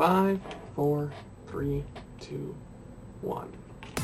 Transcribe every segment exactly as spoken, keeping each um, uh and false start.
Five, four, three, two, one.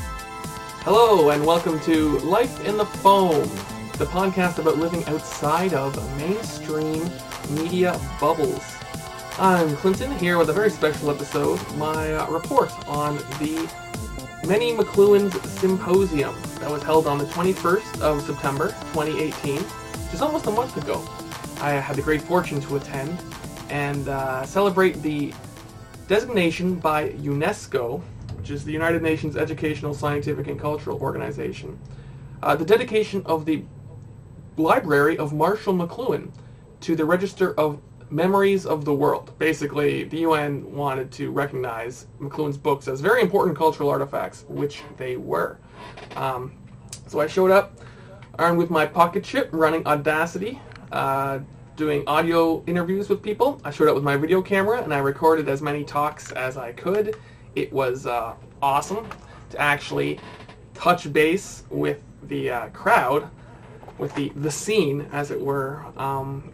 Hello, and welcome to Life in the Foam, the podcast about living outside of mainstream media bubbles. I'm Clinton, here with a very special episode, my uh, report on the Many McLuhan's Symposium that was held on the twenty-first of September, twenty eighteen, which is almost a month ago. I had the great fortune to attend and uh, celebrate the designation by UNESCO, which is the United Nations Educational, Scientific, and Cultural Organization, uh, the dedication of the Library of Marshall McLuhan to the Register of Memories of the World. Basically, the U N wanted to recognize McLuhan's books as very important cultural artifacts, which they were. Um, so I showed up armed with my pocket chip, running Audacity, uh, doing audio interviews with people. I showed up with my video camera, and I recorded as many talks as I could. It was uh, awesome to actually touch base with the uh, crowd, with the, the scene, as it were, um,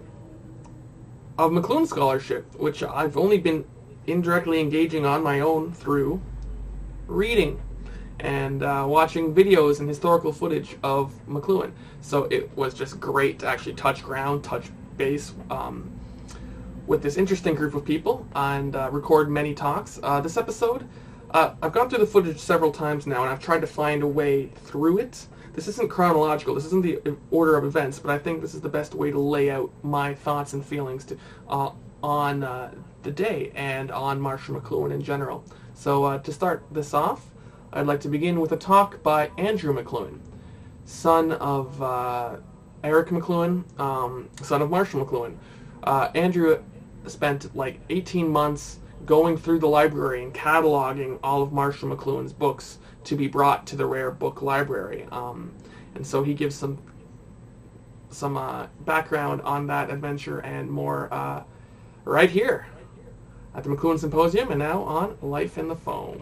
of McLuhan scholarship, which I've only been indirectly engaging on my own through reading and uh, watching videos and historical footage of McLuhan. So it was just great to actually touch ground, touch base um, with this interesting group of people and uh, record many talks. Uh, this episode, uh, I've gone through the footage several times now, and I've tried to find a way through it. This isn't chronological, this isn't the order of events, but I think this is the best way to lay out my thoughts and feelings to, uh, on uh, the day and on Marshall McLuhan in general. So uh, to start this off, I'd like to begin with a talk by Andrew McLuhan, son of uh, Eric McLuhan, um, son of Marshall McLuhan. Uh, Andrew spent like eighteen months going through the library and cataloging all of Marshall McLuhan's books to be brought to the Rare Book Library. Um, and so he gives some some uh, background on that adventure and more uh, right here at the McLuhan Symposium, and now on Life in the Foam.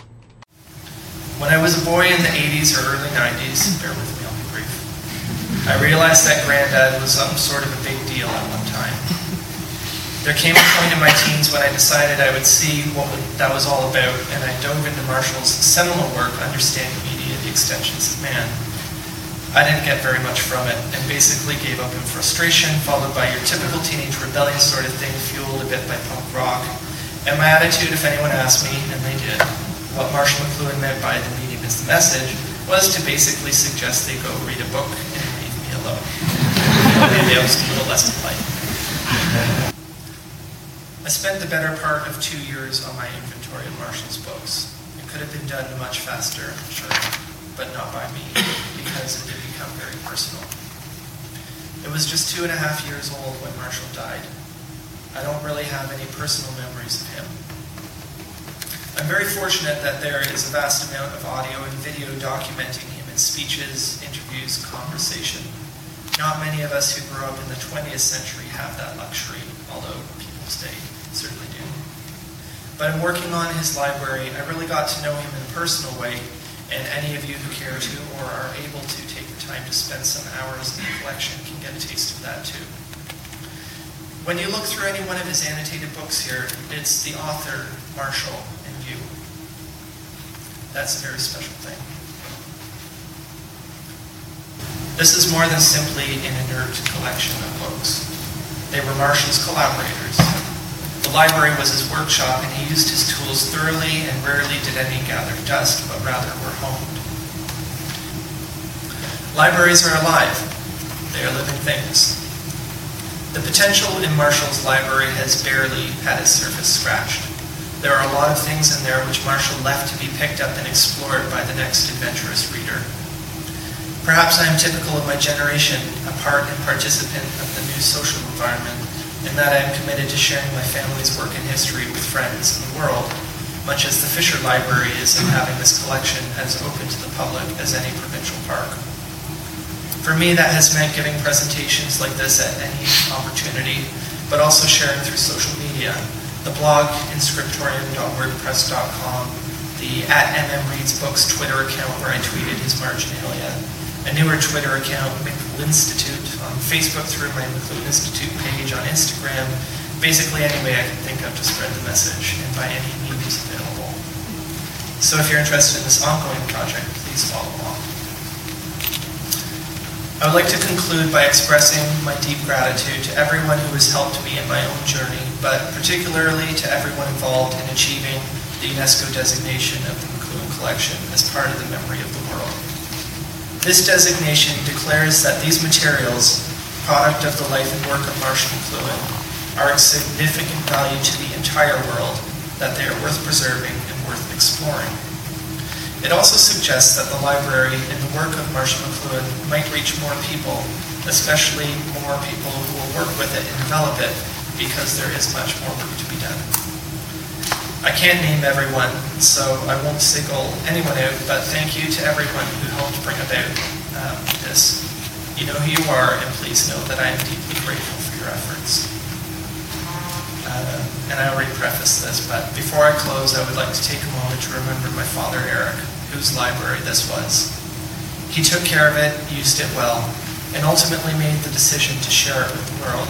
When I was a boy in the eighties or early nineties, bear with me, I'll be brief, I realized that Granddad was some sort of a big deal at one time. There came a point in my teens when I decided I would see what that was all about, and I dove into Marshall's seminal work, Understanding Media, The Extensions of Man. I didn't get very much from it, and basically gave up in frustration, followed by your typical teenage rebellion sort of thing, fueled a bit by punk rock. And my attitude, if anyone asked me, and they did, what Marshall McLuhan meant by the medium is the message, was to basically suggest they go read a book and leave me alone. Maybe I was a little less polite. I spent the better part of two years on my inventory of Marshall's books. It could have been done much faster, sure, but not by me, because it did become very personal. It was just two and a half years old when Marshall died. I don't really have any personal memories of him. I'm very fortunate that there is a vast amount of audio and video documenting him in speeches, interviews, conversation. Not many of us who grew up in the twentieth century have that luxury, although people today certainly do. But in working on his library, I really got to know him in a personal way, and any of you who care to or are able to take the time to spend some hours in the collection can get a taste of that too. When you look through any one of his annotated books here, it's the author, Marshall, and you. That's a very special thing. This is more than simply an inert collection of books. They were Marshall's collaborators. The library was his workshop, and he used his tools thoroughly, and rarely did any gather dust, but rather were honed. Libraries are alive. They are living things. The potential in Marshall's library has barely had its surface scratched. There are a lot of things in there which Marshall left to be picked up and explored by the next adventurous reader. Perhaps I am typical of my generation, a part and participant of the new social environment, in that I am committed to sharing my family's work and history with friends in the world, much as the Fisher Library is in having this collection as open to the public as any provincial park. For me, that has meant giving presentations like this at any opportunity, but also sharing through social media. The blog, inscriptorium dot wordpress dot com, the at mmreadsbooks Twitter account where I tweeted his marginalia, a newer Twitter account, McLuhan Institute, on Facebook through my McLuhan Institute page, on Instagram, basically any way I can think of to spread the message and by any means available. So if you're interested in this ongoing project, please follow along. I would like to conclude by expressing my deep gratitude to everyone who has helped me in my own journey, but particularly to everyone involved in achieving the UNESCO designation of the McLuhan Collection as part of the memory of the world. This designation declares that these materials, product of the life and work of Marshall McLuhan, are of significant value to the entire world, that they are worth preserving and worth exploring. It also suggests that the library and the work of Marshall McLuhan might reach more people, especially more people who will work with it and develop it, because there is much more work to be done. I can't name everyone, so I won't single anyone out, but thank you to everyone who helped bring about um, this. You know who you are, and please know that I am deeply grateful for your efforts. Uh, and I already prefaced this, but before I close, I would like to take a moment to remember my father, Eric, whose library this was. He took care of it, used it well, and ultimately made the decision to share it with the world.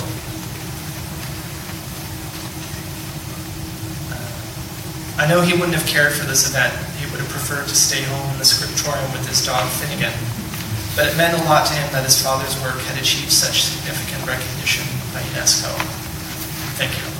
Uh, I know he wouldn't have cared for this event. He would have preferred to stay home in the scriptorium with his dog, Finnegan. But it meant a lot to him that his father's work had achieved such significant recognition by UNESCO. Thank you.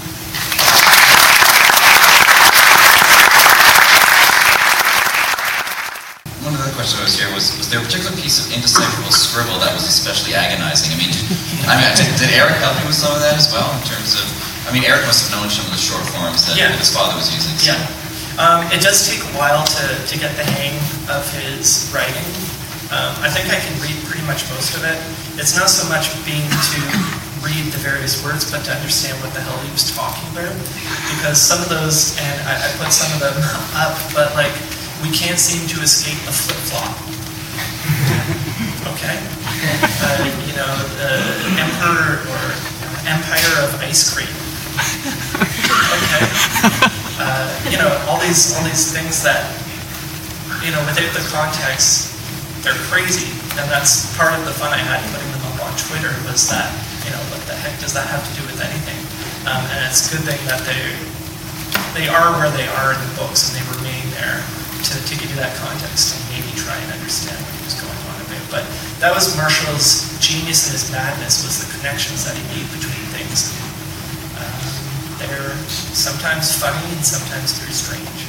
One of the questions I was here was, was there a particular piece of indecipherable scribble that was especially agonizing? I mean, I mean, did, did Eric help you with some of that as well, in terms of, I mean, Eric must have known some of the short forms that, yeah. that his father was using. So. Yeah. Um, it does take a while to, to get the hang of his writing. Um, I think I can read pretty much most of it. It's not so much being to read the various words, but to understand what the hell he was talking about. Because some of those, and I, I put some of them up, but like, we can't seem to escape a flip-flop. Okay? Uh, you know, the emperor or empire of ice cream. Okay? Uh, you know, all these all these things that, you know, without the context, they're crazy. And that's part of the fun I had putting them up on Twitter, was that, you know, what the heck does that have to do with anything? Um, and it's a good thing that they they are where they are in the books, and they remain there to, to give you that context and maybe try and understand what he was going on about. But that was Marshall's genius and his madness, was the connections that he made between things. Um, they're sometimes funny and sometimes very strange.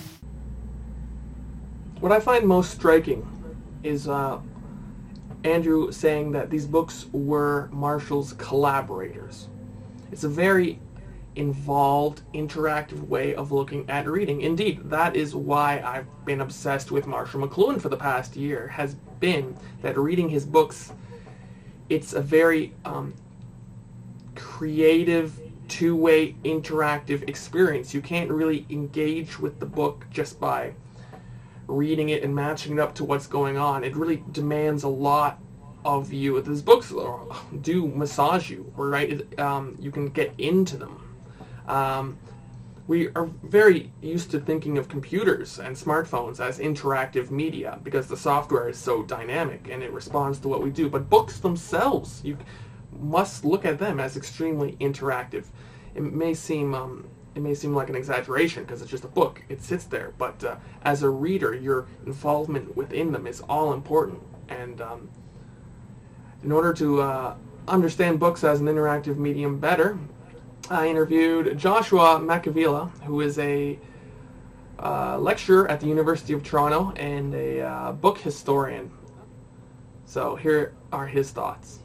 What I find most striking is uh, Andrew saying that these books were Marshall's collaborators. It's a very involved, interactive way of looking at reading. Indeed, that is why I've been obsessed with Marshall McLuhan for the past year, has been that reading his books, it's a very um, creative, two-way, interactive experience. You can't really engage with the book just by reading it and matching it up to what's going on. It really demands a lot of you. These books do massage you, right? Um, you can get into them. Um, we are very used to thinking of computers and smartphones as interactive media because the software is so dynamic and it responds to what we do. But books themselves, you must look at them as extremely interactive. It may seem um, it may seem like an exaggeration because it's just a book. It sits there, but uh, as a reader, your involvement within them is all important. And um, in order to uh, understand books as an interactive medium better, I interviewed Joshua Macavila, who is a uh, lecturer at the University of Toronto and a uh, book historian. So here are his thoughts.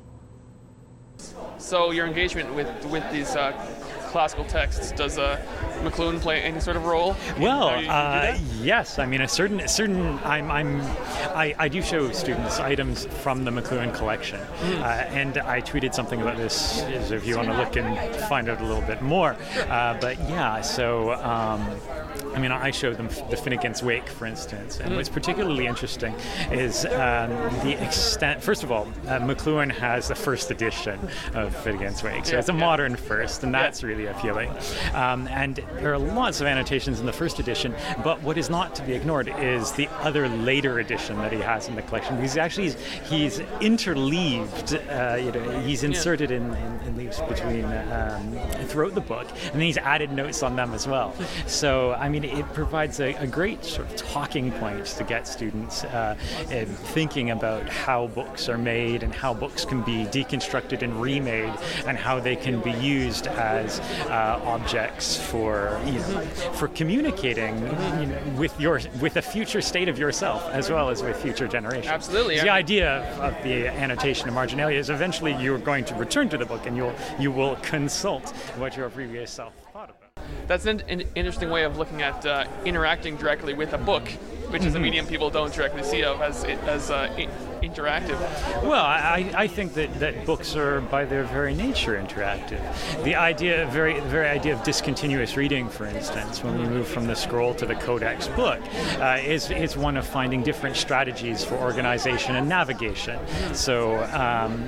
So your engagement with, with these uh, classical texts, does uh, McLuhan play any sort of role? Well, uh, yes. I mean, a certain, a certain. I'm, I'm, I, I do show students items from the McLuhan collection, mm. uh, and I tweeted something about this. So if you want to look and find out a little bit more, uh, but yeah. So. Um, I mean, I showed them the Finnegan's Wake, for instance, and mm. what's particularly interesting is um, the extent. First of all, uh, McLuhan has the first edition of Finnegan's Wake, so yeah, it's a yeah. modern first, and that's yeah. really appealing. Um, and there are lots of annotations in the first edition, but what is not to be ignored is the other later edition that he has in the collection. Because actually, he's, he's interleaved, uh, you know, he's inserted yeah. in, in, in leaves between um, throughout the book, and then he's added notes on them as well. So, I mean, it provides a, a great sort of talking point to get students uh, thinking about how books are made and how books can be deconstructed and remade and how they can be used as uh, objects for you know, for communicating you know, with your with a future state of yourself as well as with future generations. Absolutely. The idea of the annotation and marginalia is eventually you're going to return to the book and you'll you will consult what your previous self thought about. That's an, an interesting way of looking at uh, interacting directly with a book, which is a medium people don't directly see of as as uh, I- interactive. Well, I, I think that, that books are by their very nature interactive. The idea, very very idea of discontinuous reading, for instance, when we move from the scroll to the codex book, uh, is is one of finding different strategies for organization and navigation. So. Um,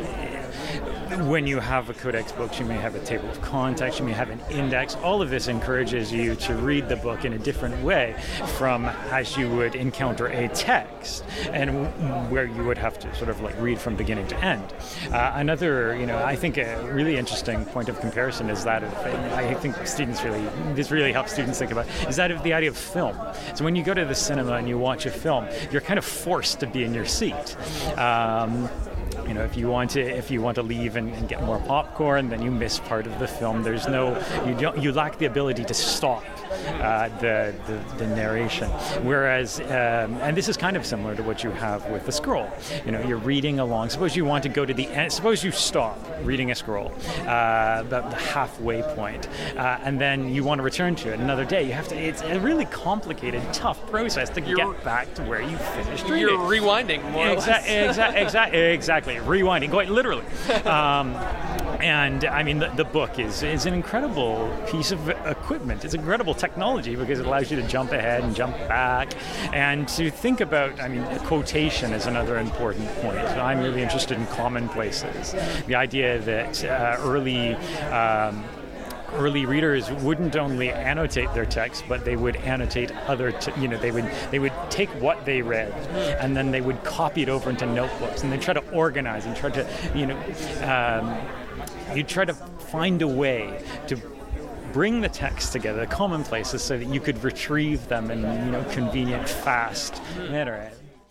When you have a codex book, you may have a table of contents, you may have an index. All of this encourages you to read the book in a different way from as you would encounter a text, and w- where you would have to sort of like read from beginning to end. Uh, another, you know, I think a really interesting point of comparison is that of, I think students really, this really helps students think about, is that of the idea of film. So when you go to the cinema and you watch a film, you're kind of forced to be in your seat. Um, You know, if you want to, if you want to leave and, and get more popcorn, then you miss part of the film. There's no, you don't, you lack the ability to stop uh, the, the the narration. Whereas, um, and this is kind of similar to what you have with the scroll. You know, you're reading along. Suppose you want to go to the end. Suppose you stop reading a scroll, uh, about the halfway point, uh, and then you want to return to it another day. You have to. It's a really complicated, tough process to you're, get back to where you finished reading. You're rewinding more or less. Exactly. Exactly. Exactly. Rewinding, quite literally. Um, and I mean, the, the book is is an incredible piece of equipment. It's incredible technology because it allows you to jump ahead and jump back, and to think about. I mean, quotation is another important point. I'm really interested in commonplaces. The idea that uh, early. Um, Early readers wouldn't only annotate their text, but they would annotate other, t- you know, they would they would take what they read, and then they would copy it over into notebooks, and they try to organize and try to, you know, um, you try to find a way to bring the text together, the commonplaces, so that you could retrieve them in, you know, convenient, fast manner.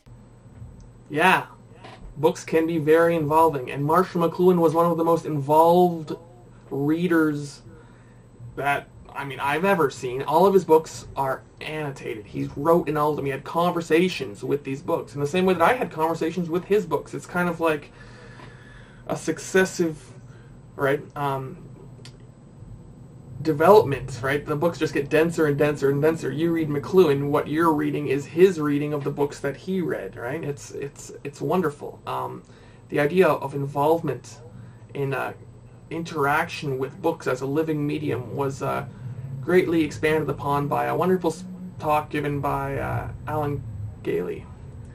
Yeah, books can be very involving, and Marshall McLuhan was one of the most involved readers that, I mean, I've ever seen. All of his books are annotated. He wrote in all of them. He had conversations with these books in the same way that I had conversations with his books. It's kind of like a successive, right, um, development, right? The books just get denser and denser and denser. You read McLuhan, what you're reading is his reading of the books that he read, right? It's it's it's wonderful. Um, the idea of involvement in uh, interaction with books as a living medium was uh, greatly expanded upon by a wonderful talk given by uh, Alan Gailey,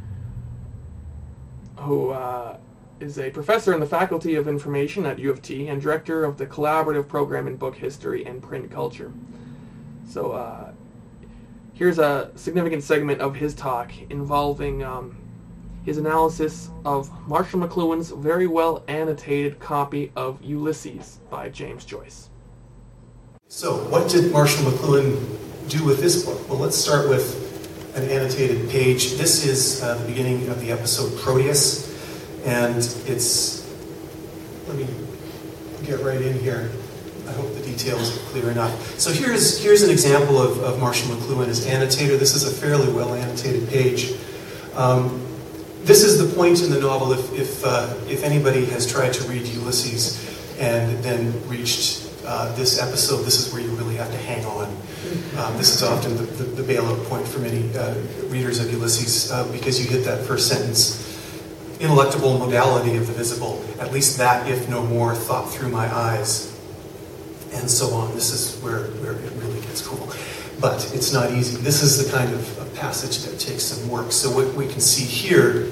who uh, is a professor in the Faculty of Information at U of T and director of the collaborative program in book history and print culture. So uh, here's a significant segment of his talk involving um, his analysis of Marshall McLuhan's very well annotated copy of Ulysses by James Joyce. So, what did Marshall McLuhan do with this book? Well, let's start with an annotated page. This is uh, the beginning of the episode Proteus, and it's, let me get right in here. I hope the details are clear enough. So here's here's an example of, of Marshall McLuhan as annotator. This is a fairly well annotated page. Um, This is the point in the novel, if if, uh, if anybody has tried to read Ulysses and then reached uh, this episode, this is where you really have to hang on. Um, this is often the, the, the bailout point for many uh, readers of Ulysses, uh, because you hit that first sentence. Ineluctable modality of the visible, at least that, if no more, thought through my eyes, and so on. This is where, where it really gets cool. but it's not easy. This is the kind of, of passage that takes some work. So what we can see here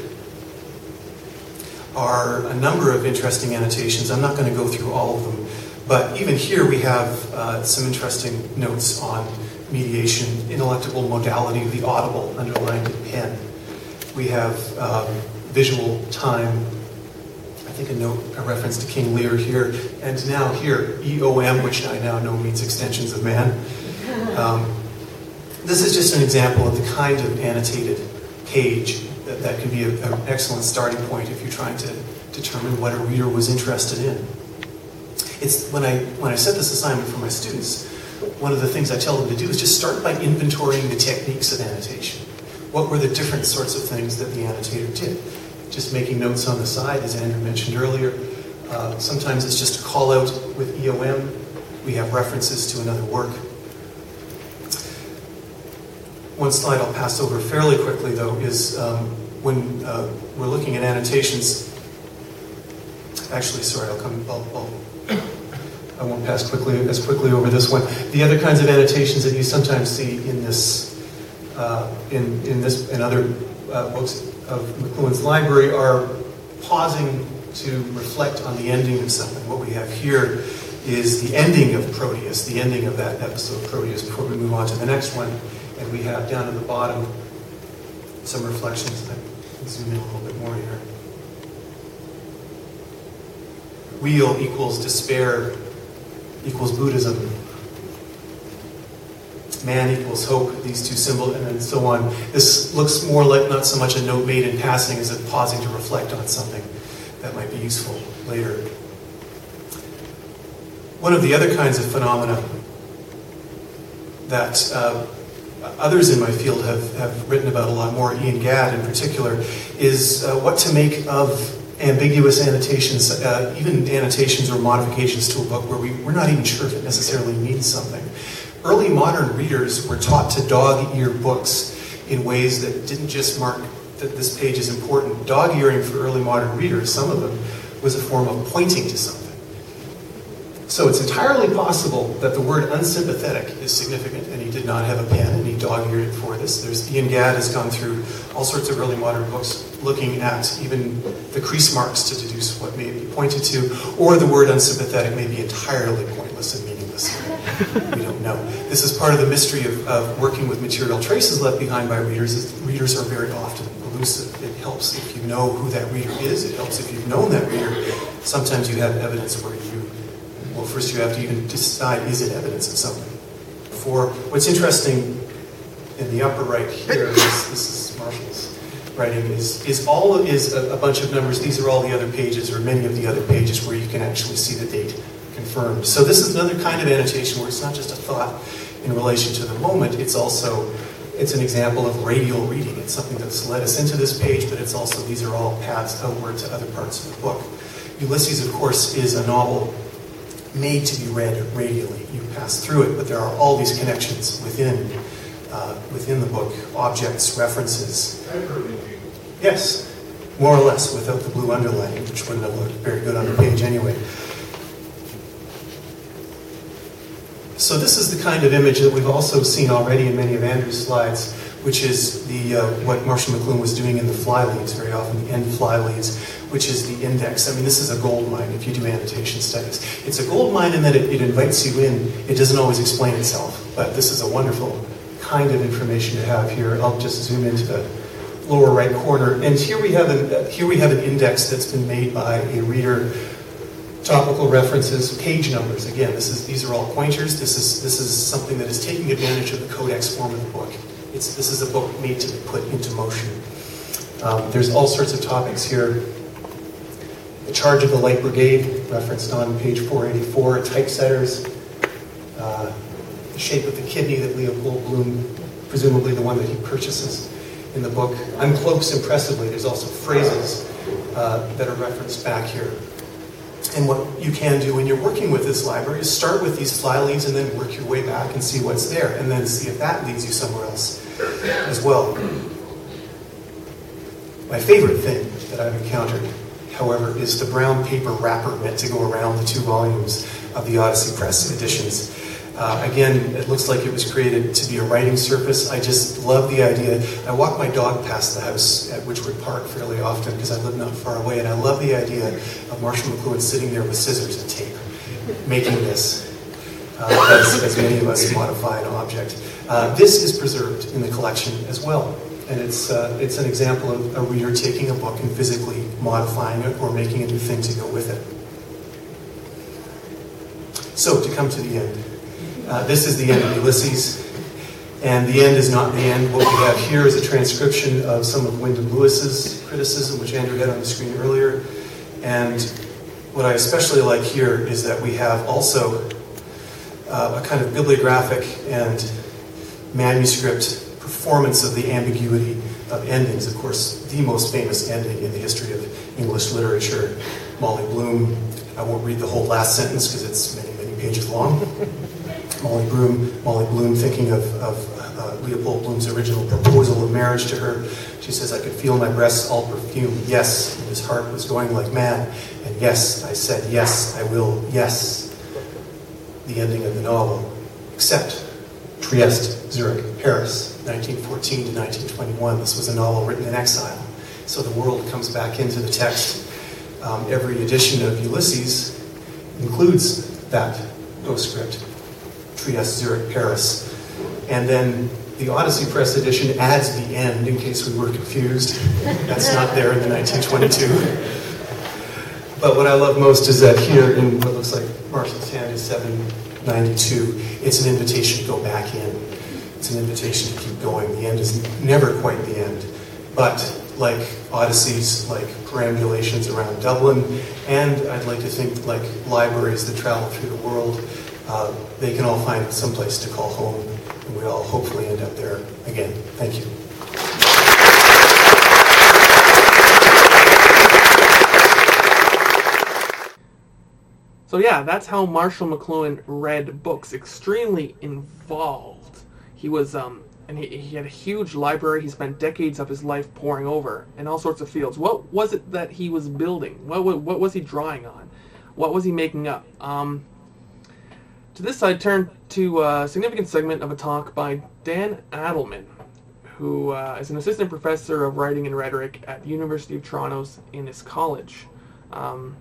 are a number of interesting annotations. I'm not going to go through all of them, but even here we have uh, some interesting notes on mediation, intellectual modality, the audible, underlined in pen. We have um, visual time, I think a note, a reference to King Lear here, and now here, E O M, which I now know means extensions of man. Um, this is just an example of the kind of annotated page that, that can be a, an excellent starting point if you're trying to determine what a reader was interested in. It's when I when I set this assignment for my students, one of the things I tell them to do is just start by inventorying the techniques of annotation. What were the different sorts of things that the annotator did? Just making notes on the side, as Andrew mentioned earlier. Uh, sometimes it's just a call out with E O M. We have references to another work. One slide I'll pass over fairly quickly, though, is um, when uh, we're looking at annotations. Actually, sorry, I'll come. I'll, I'll, I won't pass quickly as quickly over this one. The other kinds of annotations that you sometimes see in this, uh, in in this and other uh, books of McLuhan's library are pausing to reflect on the ending of something. What we have here is the ending of Proteus, the ending of that episode of Proteus. Before we move on to the next one. And we have down at the bottom some reflections. I can zoom in a little bit more here. Wheel equals despair equals Buddhism. Man equals hope, these two symbols, and then so on. This looks more like not so much a note made in passing as a pausing to reflect on something that might be useful later. One of the other kinds of phenomena that uh, others in my field have, have written about a lot more, Ian Gadd in particular, is uh, what to make of ambiguous annotations, uh, even annotations or modifications to a book where we, we're not even sure if it necessarily means something. Early modern readers were taught to dog-ear books in ways that didn't just mark that this page is important. Dog-earing for early modern readers, some of them, was a form of pointing to something. So it's entirely possible that the word unsympathetic is significant, and he did not have a pen, and he dog-eared it for this. There's Ian Gadd has gone through all sorts of early modern books looking at even the crease marks to deduce what may be pointed to, or the word unsympathetic may be entirely pointless and meaningless. We don't know. This is part of the mystery of, of working with material traces left behind by readers. Is readers are very often elusive. It helps if you know who that reader is. It helps if you've known that reader. Sometimes you have evidence where you Well, first you have to even decide, is it evidence of something? For what's interesting in the upper right here, is, this is Marshall's writing, is, is all is a, a bunch of numbers. These are all the other pages, or many of the other pages, where you can actually see the date confirmed. So this is another kind of annotation where it's not just a thought in relation to the moment, it's also, it's an example of radial reading. It's something that's led us into this page, but it's also, these are all paths outward to other parts of the book. Ulysses, of course, is a novel made to be read radially. You pass through it, but there are all these connections within uh, within the book, objects, references. Yes, more or less, without the blue underlining, which wouldn't have looked very good on the page anyway. So this is the kind of image that we've also seen already in many of Andrew's slides, which is the uh, what Marshall McLuhan was doing in the fly leaves, very often the end fly leaves, which is the index. I mean, this is a gold mine if you do annotation studies. It's a gold mine in that it, it invites you in. It doesn't always explain itself, but this is a wonderful kind of information to have here. I'll just zoom into the lower right corner. And here we have an, here we have an index that's been made by a reader. Topical references, page numbers. Again, this is these are all pointers. This is this is something that is taking advantage of the codex form of the book. It's, this is a book made to be put into motion. Um, there's all sorts of topics here. The Charge of the Light Brigade, referenced on page four eighty-four. Typesetters. Uh, the shape of the kidney that Leopold Bloom, presumably the one that he purchases in the book. Uncloaks impressively. There's also phrases uh, that are referenced back here. And what you can do when you're working with this library is start with these fly leaves and then work your way back and see what's there, and then see if that leads you somewhere else as well. My favorite thing that I've encountered, however, is the brown paper wrapper meant to go around the two volumes of the Odyssey Press editions. Uh, again, it looks like it was created to be a writing surface. I just love the idea. I walk my dog past the house at Witchwood Park fairly often because I live not far away, and I love the idea of Marshall McLuhan sitting there with scissors and tape, making this, uh, as, as many of us modify an object. Uh, this is preserved in the collection as well, and it's, uh, it's an example of a reader taking a book and physically modifying it or making a new thing to go with it. So, to come to the end. Uh, this is the end of Ulysses, and the end is not the end. What we have here is a transcription of some of Wyndham Lewis's criticism, which Andrew had on the screen earlier. And what I especially like here is that we have also uh, a kind of bibliographic and manuscript performance of the ambiguity of endings. Of course, the most famous ending in the history of English literature, Molly Bloom. I won't read the whole last sentence because it's many, many pages long. Molly Bloom, Molly Bloom thinking of, of uh, Leopold Bloom's original proposal of marriage to her. She says, I could feel my breasts all perfume. Yes, and his heart was going like mad. And yes, I said, yes, I will, yes. The ending of the novel. Except Trieste, Zurich, Paris, nineteen fourteen to nineteen twenty-one. This was a novel written in exile. So the world comes back into the text. Um, every edition of Ulysses includes that postscript. Trieste, Zurich, Paris. And then the Odyssey Press edition adds the end, in case we were confused. That's not there in the nineteen twenty-two. But what I love most is that here in what looks like Marshall's hand is seven ninety-two, it's an invitation to go back in. It's an invitation to keep going. The end is never quite the end. But like Odysseys, like perambulations around Dublin, and I'd like to think like libraries that travel through the world, Uh, they can all find some place to call home, and we all hopefully end up there again. Thank you. So yeah, that's how Marshall McLuhan read books. Extremely involved. He was, um, and he, he had a huge library. He spent decades of his life poring over in all sorts of fields. What was it that he was building? What what, what was he drawing on? What was he making up? Um, To this I turn to a significant segment of a talk by Dan Adelman, who uh, is an assistant professor of writing and rhetoric at the University of Toronto's Innis College. Um,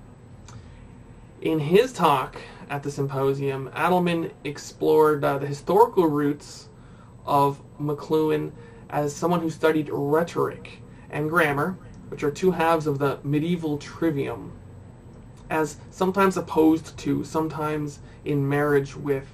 in his talk at the symposium, Adelman explored uh, the historical roots of McLuhan as someone who studied rhetoric and grammar, which are two halves of the medieval trivium, as sometimes opposed to, sometimes in marriage with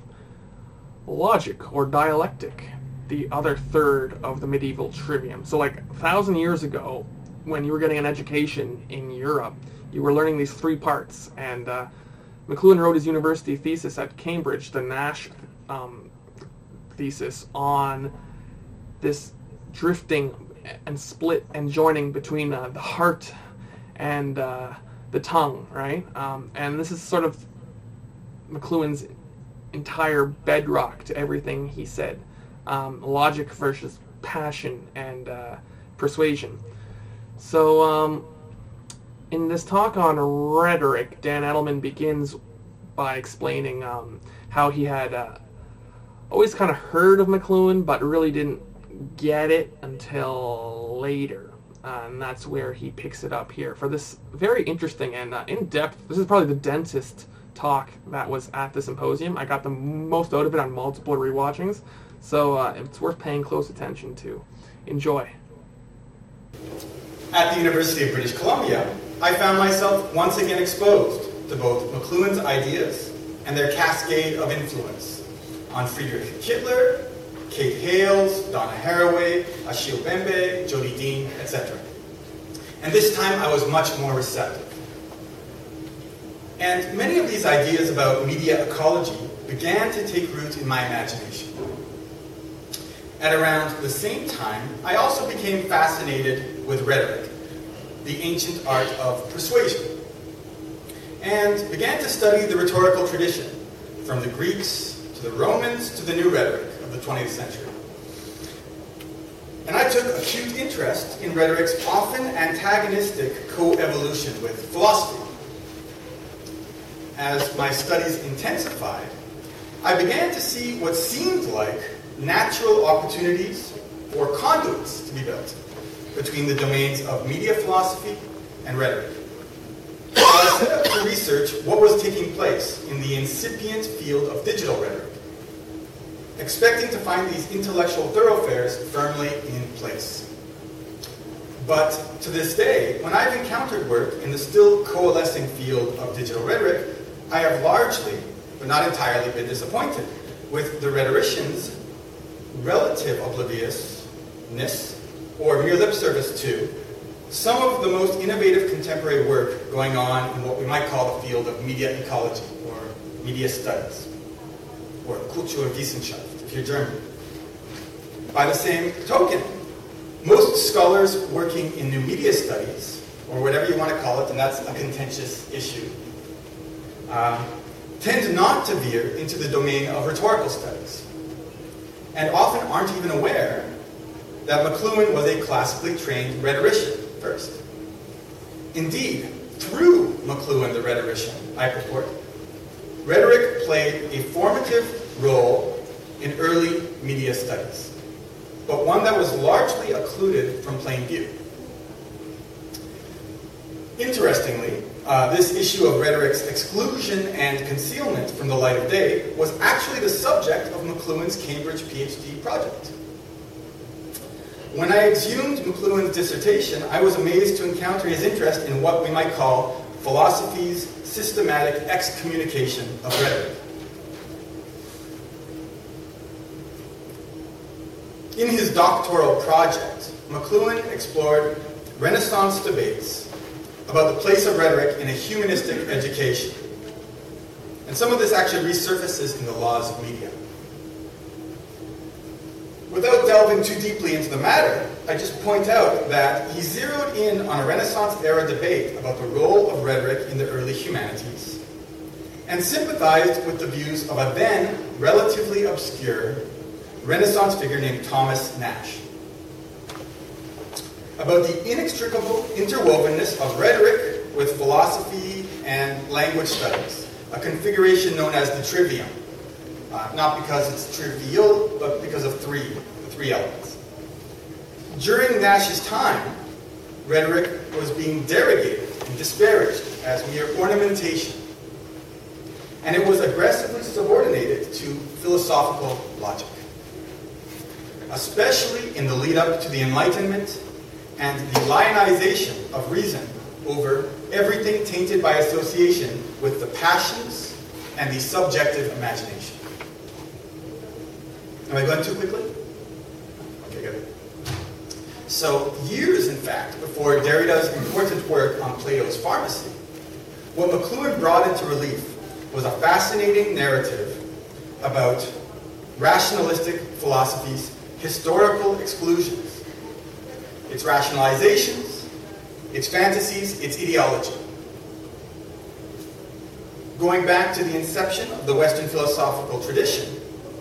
logic or dialectic, the other third of the medieval trivium. So like a thousand years ago, when you were getting an education in Europe, you were learning these three parts, and uh, McLuhan wrote his university thesis at Cambridge, the Nash um, thesis, on this drifting and split and joining between uh, the heart and uh, the tongue, right? Um, and this is sort of McLuhan's entire bedrock to everything he said. Um, logic versus passion and uh, persuasion. So um, in this talk on rhetoric, Dan Adelman begins by explaining um, how he had uh, always kind of heard of McLuhan, but really didn't get it until later. Uh, and that's where he picks it up here for this very interesting and uh, in-depth, this is probably the densest talk that was at the symposium. I got the most out of it on multiple rewatchings, so uh, it's worth paying close attention to. Enjoy. At the University of British Columbia, I found myself once again exposed to both McLuhan's ideas and their cascade of influence on Friedrich Kittler, Kate Hales, Donna Haraway, Achille Mbembe, Jody Dean, et cetera. And this time I was much more receptive. And many of these ideas about media ecology began to take root in my imagination. At around the same time, I also became fascinated with rhetoric, the ancient art of persuasion, and began to study the rhetorical tradition, from the Greeks to the Romans to the new rhetoric of the twentieth century. And I took acute interest in rhetoric's often antagonistic co-evolution with philosophy. As my studies intensified, I began to see what seemed like natural opportunities or conduits to be built between the domains of media philosophy and rhetoric. So I set out to research what was taking place in the incipient field of digital rhetoric, expecting to find these intellectual thoroughfares firmly in place. But to this day, when I've encountered work in the still coalescing field of digital rhetoric, I have largely, but not entirely, been disappointed with the rhetoricians' relative obliviousness, or mere lip service to, some of the most innovative contemporary work going on in what we might call the field of media ecology, or media studies, or Kulturwissenschaft, if you're German. By the same token, most scholars working in new media studies, or whatever you want to call it, and that's a contentious issue, um, tend not to veer into the domain of rhetorical studies, and often aren't even aware that McLuhan was a classically trained rhetorician first. Indeed, through McLuhan the rhetorician, I purport, rhetoric played a formative role in early media studies, but one that was largely occluded from plain view. Interestingly, uh, this issue of rhetoric's exclusion and concealment from the light of day was actually the subject of McLuhan's Cambridge PhD project. When I exhumed McLuhan's dissertation, I was amazed to encounter his interest in what we might call philosophy's systematic excommunication of rhetoric. In his doctoral project, McLuhan explored Renaissance debates about the place of rhetoric in a humanistic education. And some of this actually resurfaces in the laws of media. Without delving too deeply into the matter, I just point out that he zeroed in on a Renaissance-era debate about the role of rhetoric in the early humanities, and sympathized with the views of a then relatively obscure Renaissance figure named Thomas Nash about the inextricable interwovenness of rhetoric with philosophy and language studies, a configuration known as the trivium. Uh, not because it's trivial, but because of three, the three elements. During Nash's time, rhetoric was being derogated and disparaged as mere ornamentation, and it was aggressively subordinated to philosophical logic, especially in the lead-up to the Enlightenment and the lionization of reason over everything tainted by association with the passions and the subjective imagination. Am I going too quickly? Okay, good. So, years, in fact, before Derrida's important work on Plato's Pharmacy, what McLuhan brought into relief was a fascinating narrative about rationalistic philosophy's historical exclusions, its rationalizations, its fantasies, its ideology. Going back to the inception of the Western philosophical tradition,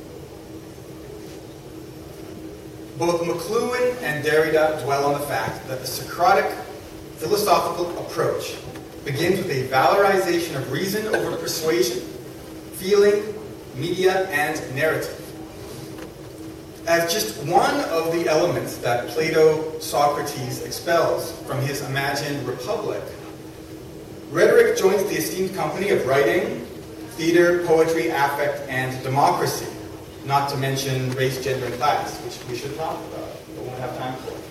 both McLuhan and Derrida dwell on the fact that the Socratic philosophical approach begins with a valorization of reason over persuasion, feeling, media, and narrative. As just one of the elements that Plato Socrates expels from his imagined republic, rhetoric joins the esteemed company of writing, theater, poetry, affect, and democracy, not to mention race, gender, and class, which we should talk about, but won't have time for.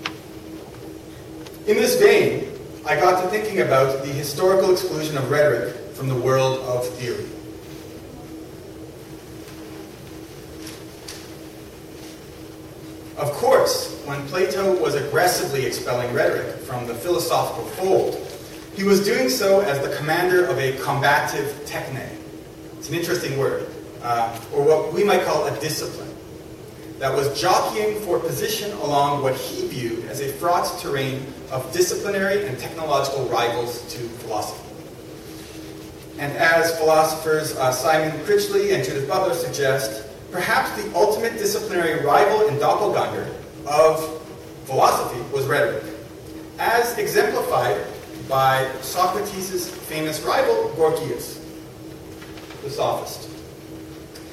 In this vein, I got to thinking about the historical exclusion of rhetoric from the world of theory. Of course, when Plato was aggressively expelling rhetoric from the philosophical fold, he was doing so as the commander of a combative techne. It's an interesting word, uh, or what we might call a discipline, that was jockeying for position along what he viewed as a fraught terrain of disciplinary and technological rivals to philosophy. And as philosophers uh, Simon Critchley and Judith Butler suggest, perhaps the ultimate disciplinary rival and doppelganger of philosophy was rhetoric, as exemplified by Socrates' famous rival, Gorgias, the sophist.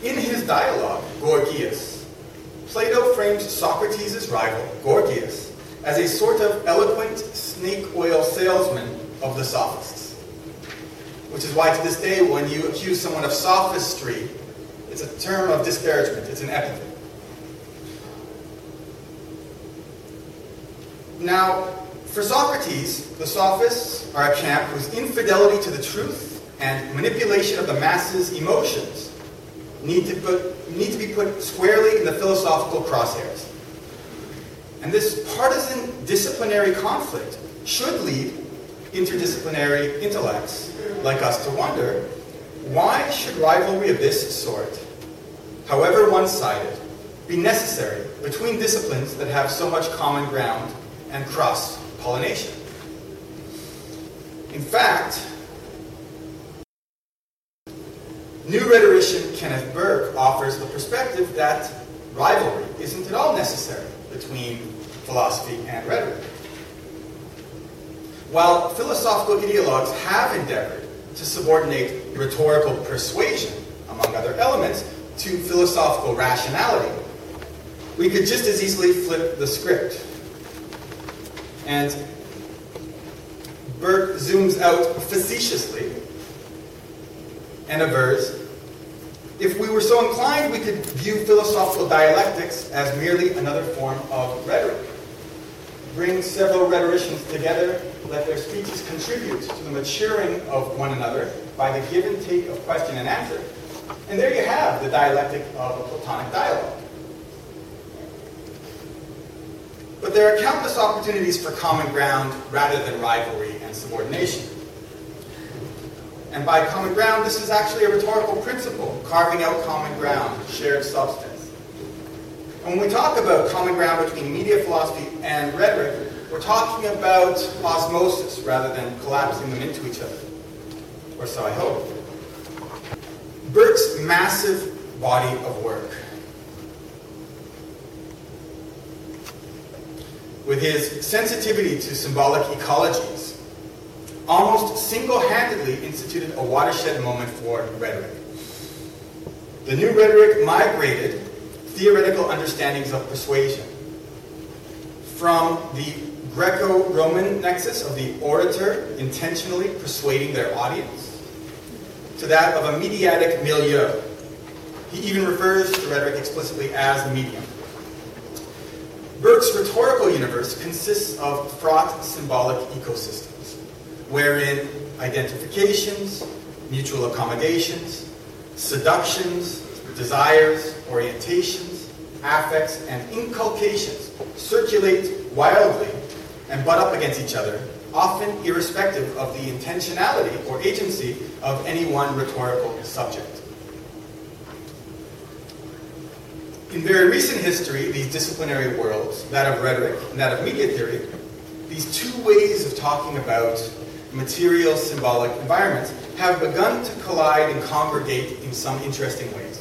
In his dialogue, Gorgias, Plato frames Socrates' rival, Gorgias, as a sort of eloquent snake oil salesman of the sophists. Which is why to this day, when you accuse someone of sophistry, it's a term of disparagement, it's an epithet. Now, for Socrates, the sophists are a camp whose infidelity to the truth and manipulation of the masses' emotions need to, put, need to be put squarely in the philosophical crosshairs. And this partisan disciplinary conflict should lead interdisciplinary intellects like us to wonder, why should rivalry of this sort, however one-sided, be necessary between disciplines that have so much common ground and cross-pollination? In fact, new rhetorician Kenneth Burke offers the perspective that rivalry isn't at all necessary between philosophy and rhetoric. While philosophical ideologues have endeavored to subordinate rhetorical persuasion, among other elements, to philosophical rationality, we could just as easily flip the script. And Burke zooms out facetiously and avers, if we were so inclined, we could view philosophical dialectics as merely another form of rhetoric. Bring several rhetoricians together, let their speeches contribute to the maturing of one another by the give and take of question and answer. And there you have the dialectic of a Platonic dialogue. But there are countless opportunities for common ground rather than rivalry and subordination. And by common ground, this is actually a rhetorical principle, carving out common ground, shared substance. And when we talk about common ground between media philosophy and rhetoric, we're talking about osmosis rather than collapsing them into each other. Or so I hope. Burke's massive body of work, with his sensitivity to symbolic ecologies, almost single-handedly instituted a watershed moment for rhetoric. The new rhetoric migrated theoretical understandings of persuasion from the Greco-Roman nexus of the orator intentionally persuading their audience to that of a mediatic milieu. He even refers to rhetoric explicitly as the medium. Burke's rhetorical universe consists of fraught symbolic ecosystems, wherein identifications, mutual accommodations, seductions, desires, orientations, affects, and inculcations circulate wildly and butt up against each other, often irrespective of the intentionality or agency of any one rhetorical subject. In very recent history, these disciplinary worlds, that of rhetoric and that of media theory, these two ways of talking about material symbolic environments have begun to collide and congregate in some interesting ways,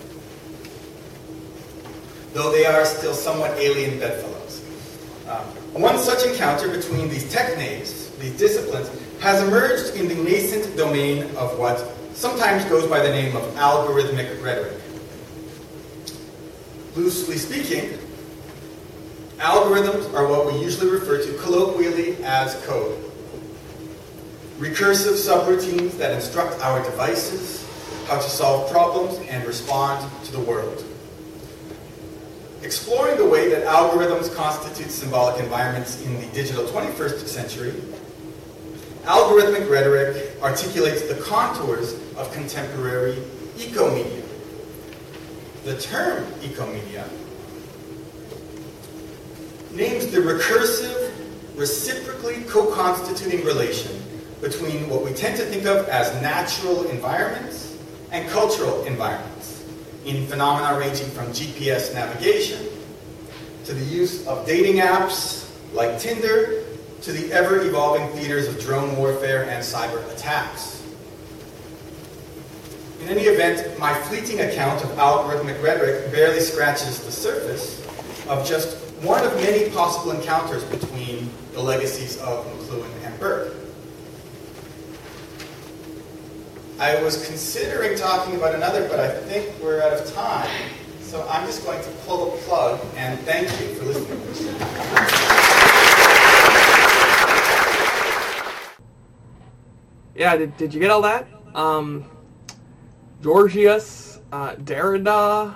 though they are still somewhat alien bedfellows. Um, one such encounter between these technes, these disciplines, has emerged in the nascent domain of what sometimes goes by the name of algorithmic rhetoric. Loosely speaking, algorithms are what we usually refer to colloquially as code. Recursive subroutines that instruct our devices how to solve problems and respond to the world. Exploring the way that algorithms constitute symbolic environments in the digital twenty-first century, algorithmic rhetoric articulates the contours of contemporary ecomedia. The term ecomedia names the recursive, reciprocally co-constituting relation between what we tend to think of as natural environments and cultural environments, in phenomena ranging from G P S navigation to the use of dating apps like Tinder to the ever-evolving theaters of drone warfare and cyber attacks. In any event, my fleeting account of algorithmic rhetoric barely scratches the surface of just one of many possible encounters between the legacies of McLuhan and Burke. I was considering talking about another, but I think we're out of time. So I'm just going to pull the plug, and thank you for listening. Yeah, did, did you get all that? Um, Georgius, uh, Derrida,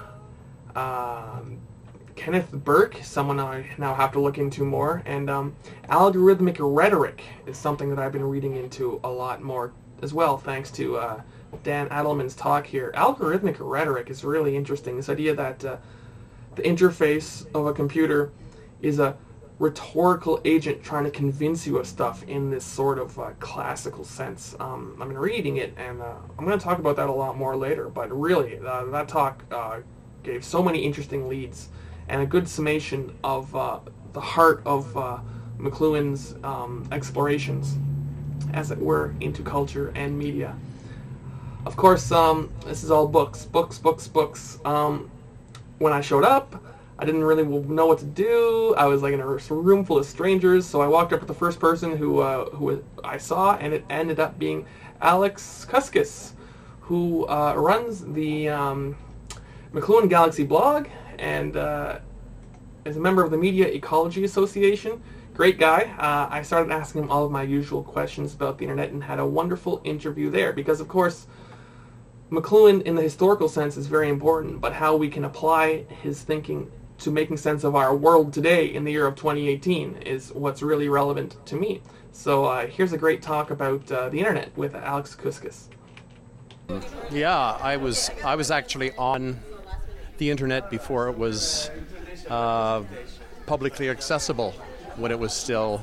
um, Kenneth Burke, someone I now have to look into more, and um, algorithmic rhetoric is something that I've been reading into a lot more as well, thanks to uh, Dan Adelman's talk here. Algorithmic rhetoric is really interesting. This idea that uh, the interface of a computer is a rhetorical agent trying to convince you of stuff in this sort of uh, classical sense. Um, I've been reading it, and uh, I'm going to talk about that a lot more later, but really, uh, that talk uh, gave so many interesting leads and a good summation of uh, the heart of uh, McLuhan's um, explorations, as it were, into culture and media. Of course, um, this is all books, books, books, books. Um, when I showed up, I didn't really know what to do. I was like in a room full of strangers, so I walked up to the first person who uh, who I saw, and it ended up being Alex Kuskus, who uh, runs the um, McLuhan Galaxy blog and uh, is a member of the Media Ecology Association. Great guy. Uh, I started asking him all of my usual questions about the internet and had a wonderful interview there, because of course McLuhan in the historical sense is very important, but how we can apply his thinking to making sense of our world today in the year of twenty eighteen is what's really relevant to me. So uh, here's a great talk about uh, the internet with Alex Kuskus. Yeah, I was I was actually on the internet before it was uh, publicly accessible, when it was still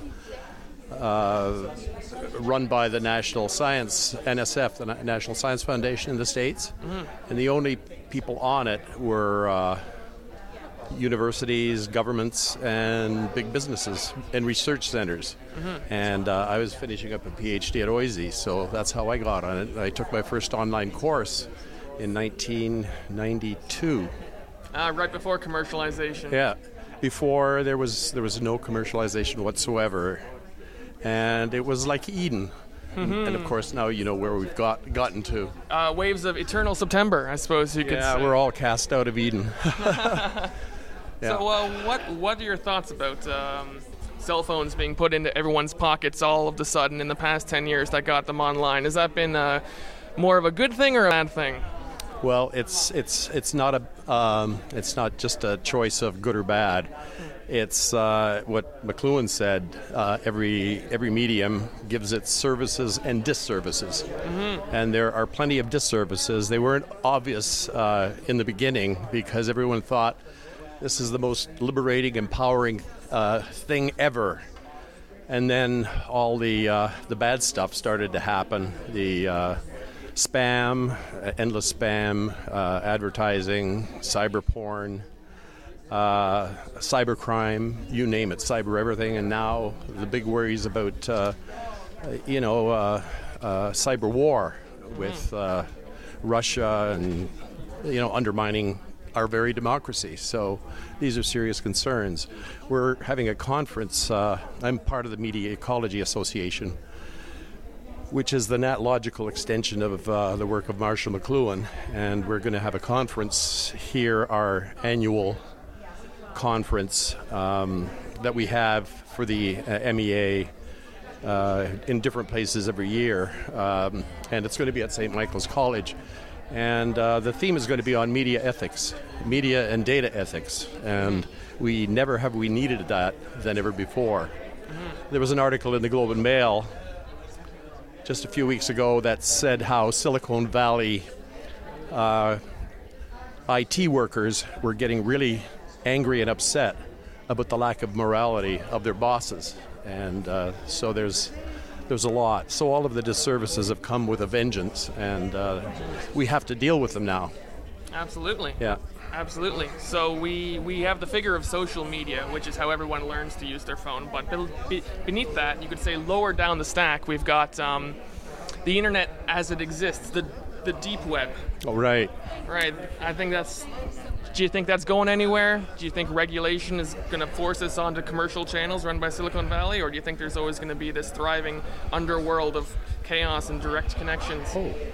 uh, run by the National Science, N S F, the National Science Foundation in the States. Mm-hmm. And the only people on it were uh, universities, governments, and big businesses and research centers. Mm-hmm. And uh, I was finishing up a PhD at O I S E, so that's how I got on it. I took my first online course in nineteen ninety-two. Uh, right before commercialization. Yeah, before there was there was no commercialization whatsoever, and it was like Eden. Mm-hmm. And of course now you know where we've got gotten to. Uh, waves of eternal September, I suppose you could yeah, say. Yeah, we're all cast out of Eden. Yeah. So uh, what what are your thoughts about um, cell phones being put into everyone's pockets all of a sudden in the past ten years that got them online? Has that been uh, more of a good thing or a bad thing? Well, it's it's it's not a um, it's not just a choice of good or bad. It's uh, what McLuhan said. Uh, every every medium gives its services and disservices, mm-hmm. and there are plenty of disservices. They weren't obvious uh, in the beginning because everyone thought this is the most liberating, empowering uh, thing ever. And then all the uh, the bad stuff started to happen. The uh, spam, uh, endless spam, uh, advertising, cyber porn, uh, cybercrime, you name it, cyber everything. And now the big worries about, uh, you know, uh, uh, cyber war with uh, Russia and, you know, undermining our very democracy. So these are serious concerns. We're having a conference. Uh, I'm part of the Media Ecology Association, which is the nat logical extension of uh, the work of Marshall McLuhan, and we're going to have a conference here, our annual conference um, that we have for the uh, M E A uh, in different places every year, um, and it's going to be at Saint Michael's College. And uh, the theme is going to be on media ethics, media and data ethics. And we never have we needed that than ever before. Mm-hmm. There was an article in the Globe and Mail just a few weeks ago that said how Silicon Valley uh, I T workers were getting really angry and upset about the lack of morality of their bosses. And uh, so there's There's a lot. So all of the disservices have come with a vengeance, and uh, we have to deal with them now. Absolutely. Yeah. Absolutely. So we, we have the figure of social media, which is how everyone learns to use their phone. But be, beneath that, you could say lower down the stack, we've got um, the internet as it exists, the the deep web. Oh, right. Right. I think that's... Do you think that's going anywhere? Do you think regulation is going to force us onto commercial channels run by Silicon Valley? Or do you think there's always going to be this thriving underworld of chaos and direct connections? Oh,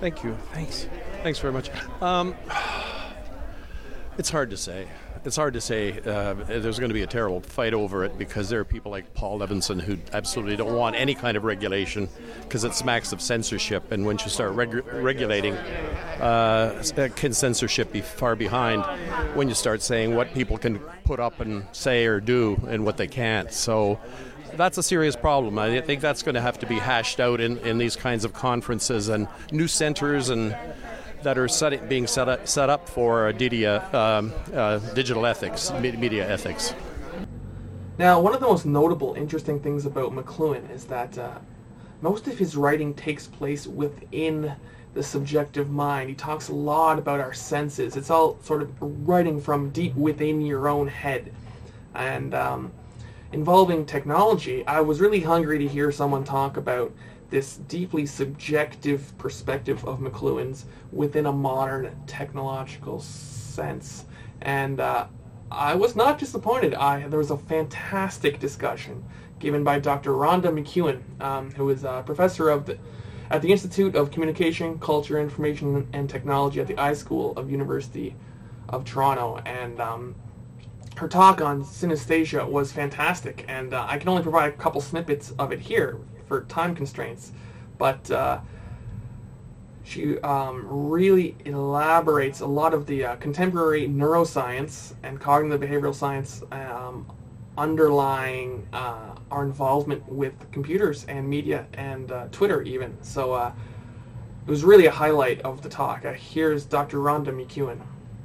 Thank you. Thanks. Thanks very much. Um, it's hard to say. It's hard to say. Uh, there's going to be a terrible fight over it because there are people like Paul Levinson who absolutely don't want any kind of regulation because it smacks of censorship. And once you start regu- regulating, uh, can censorship be far behind when you start saying what people can put up and say or do and what they can't? So that's a serious problem. I think that's going to have to be hashed out in, in these kinds of conferences and new centers and that are set, being set up, set up for D D A, um, uh, digital ethics, media ethics. Now, one of the most notable, interesting things about McLuhan is that uh, most of his writing takes place within the subjective mind. He talks a lot about our senses. It's all sort of writing from deep within your own head. And um, involving technology, I was really hungry to hear someone talk about this deeply subjective perspective of McLuhan's within a modern technological sense. And uh, I was not disappointed. I, there was a fantastic discussion given by Doctor Rhonda McEwen, um, who is a professor of the, at the Institute of Communication, Culture, Information, and Technology at the iSchool of University of Toronto. And um, her talk on synesthesia was fantastic. And uh, I can only provide a couple snippets of it here for time constraints, but uh, she um, really elaborates a lot of the uh, contemporary neuroscience and cognitive behavioral science um, underlying uh, our involvement with computers and media and uh, Twitter even. So uh, it was really a highlight of the talk. Uh, here's Doctor Rhonda McEwen.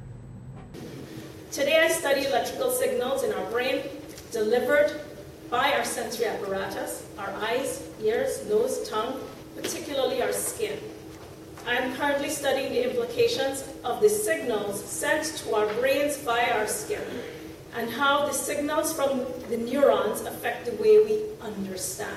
Today I study electrical signals in our brain delivered by our sensory apparatus, our eyes, ears, nose, tongue, particularly our skin. I am currently studying the implications of the signals sent to our brains via our skin and how the signals from the neurons affect the way we understand.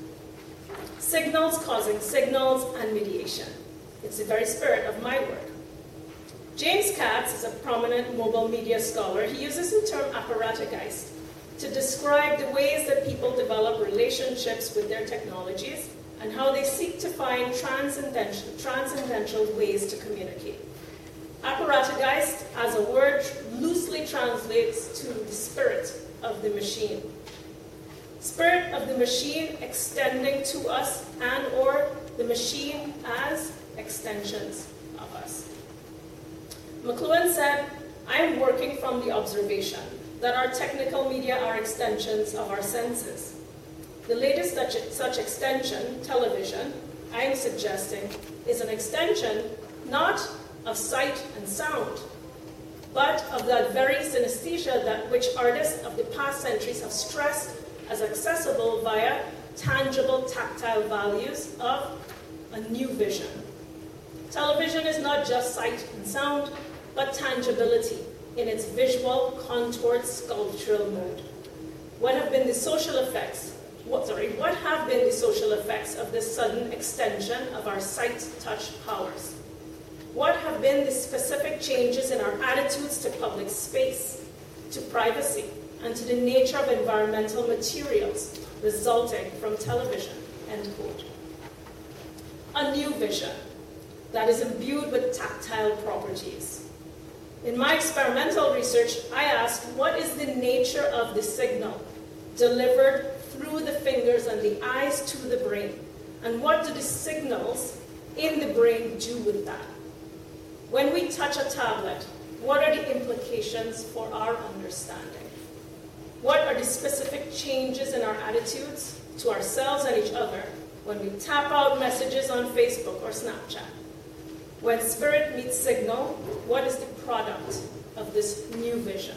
Signals causing signals and mediation. It's the very spirit of my work. James Katz is a prominent mobile media scholar. He uses the term apparatogeist to describe the ways that people develop relationships with their technologies and how they seek to find transcendental, transcendental ways to communicate. Apparatogeist, as a word, loosely translates to the spirit of the machine. Spirit of the machine extending to us and or the machine as extensions of us. McLuhan said, I am working from the observation that our technical media are extensions of our senses. The latest such, such extension, television, I am suggesting, is an extension not of sight and sound, but of that very synesthesia that which artists of the past centuries have stressed as accessible via tangible tactile values of a new vision. Television is not just sight and sound, but tangibility in its visual, contoured, sculptural mode. What have been the social effects, what, sorry, what have been the social effects of this sudden extension of our sight-touch powers? What have been the specific changes in our attitudes to public space, to privacy, and to the nature of environmental materials resulting from television, end quote. A new vision that is imbued with tactile properties. In my experimental research, I asked, what is the nature of the signal delivered through the fingers and the eyes to the brain? And what do the signals in the brain do with that? When we touch a tablet, what are the implications for our understanding? What are the specific changes in our attitudes to ourselves and each other when we tap out messages on Facebook or Snapchat? When spirit meets signal, what is the product of this new vision?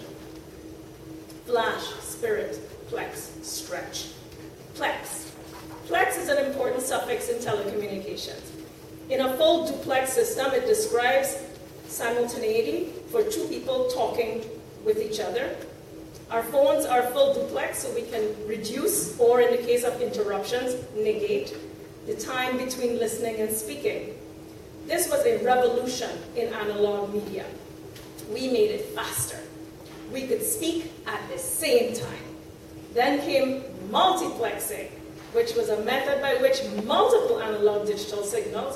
Flash, spirit, plex, stretch. Plex. Plex is an important suffix in telecommunications. In a full duplex system, it describes simultaneity for two people talking with each other. Our phones are full duplex, so we can reduce, or in the case of interruptions, negate the time between listening and speaking. This was a revolution in analog media. We made it faster. We could speak at the same time. Then came multiplexing, which was a method by which multiple analog digital signals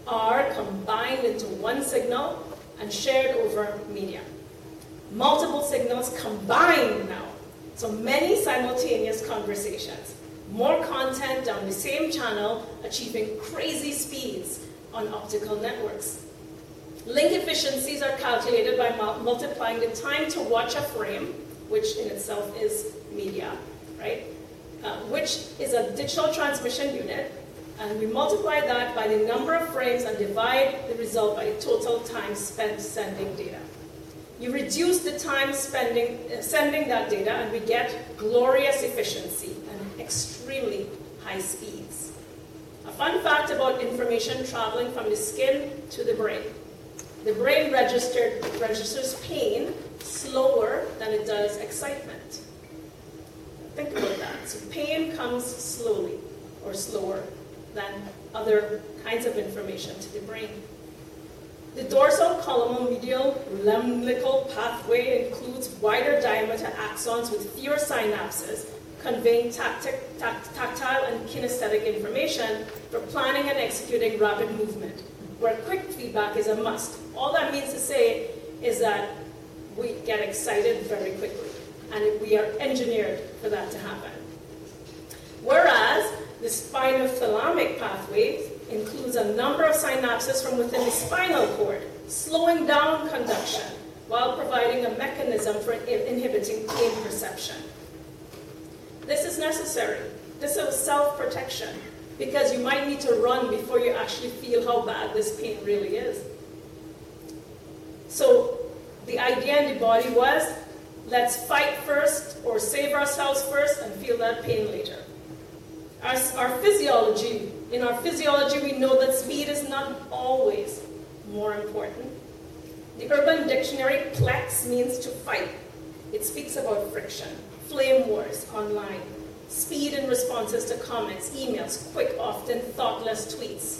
are combined into one signal and shared over media. Multiple signals combined now. So many simultaneous conversations. More content down the same channel, achieving crazy speeds on optical networks. Link efficiencies are calculated by mul- multiplying the time to watch a frame, which in itself is media, right? Uh, which is a digital transmission unit, and we multiply that by the number of frames and divide the result by the total time spent sending data. You reduce the time spending, uh, sending that data, and we get glorious efficiency and extremely high speeds. A fun fact about information traveling from the skin to the brain. The brain registered, registers pain slower than it does excitement. Think about that. So pain comes slowly or slower than other kinds of information to the brain. The dorsal columnar medial lemnical pathway includes wider diameter axons with fewer synapses, conveying tactic, tact, tactile and kinesthetic information for planning and executing rapid movement, where quick feedback is a must. All that means to say is that we get excited very quickly, and we are engineered for that to happen. Whereas the spinothalamic pathway includes a number of synapses from within the spinal cord, slowing down conduction while providing a mechanism for inhibiting pain perception. This is necessary. This is self-protection, because you might need to run before you actually feel how bad this pain really is. So the idea in the body was, let's fight first or save ourselves first and feel that pain later. Our, our physiology, in our physiology, we know that speed is not always more important. The Urban Dictionary, plex means to fight. It speaks about friction, flame wars online, speed in responses to comments, emails, quick, often thoughtless tweets,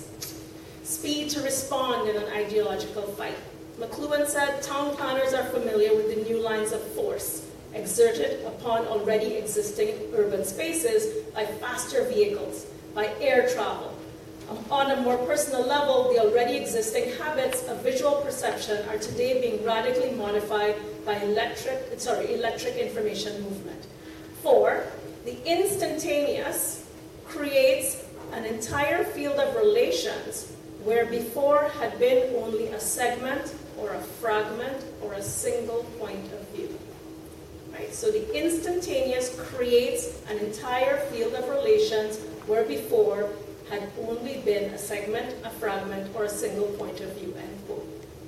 speed to respond in an ideological fight. McLuhan said town planners are familiar with the new lines of force exerted upon already existing urban spaces by faster vehicles, by air travel. Um, on a more personal level, the already existing habits of visual perception are today being radically modified by electric, sorry, electric information movement. Four, the instantaneous creates an entire field of relations where before had been only a segment or a fragment or a single point of view. Right? So the instantaneous creates an entire field of relations where before had only been a segment, a fragment, or a single point of view, end quote.